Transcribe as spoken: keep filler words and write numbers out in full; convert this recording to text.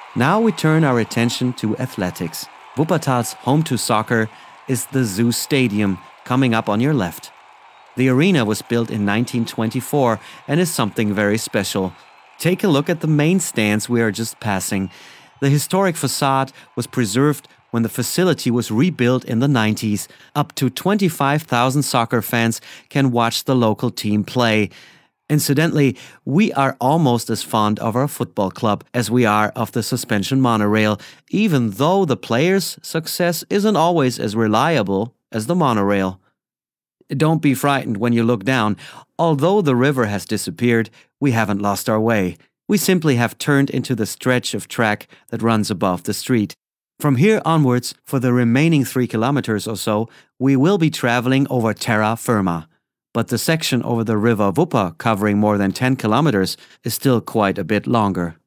Now we turn our attention to athletics. Wuppertal's home to soccer is the Zoo Stadium, coming up on your left. The arena was built in nineteen twenty-four and is something very special. Take a look at the main stands we are just passing. The historic facade was preserved when the facility was rebuilt in the nineties. Up to twenty-five thousand soccer fans can watch the local team play. Incidentally, we are almost as fond of our football club as we are of the suspension monorail, even though the players' success isn't always as reliable as the monorail. Don't be frightened when you look down. Although the river has disappeared, we haven't lost our way. We simply have turned into the stretch of track that runs above the street. From here onwards, for the remaining three kilometers or so, we will be traveling over terra firma. But the section over the river Wupper, covering more than ten kilometers, is still quite a bit longer.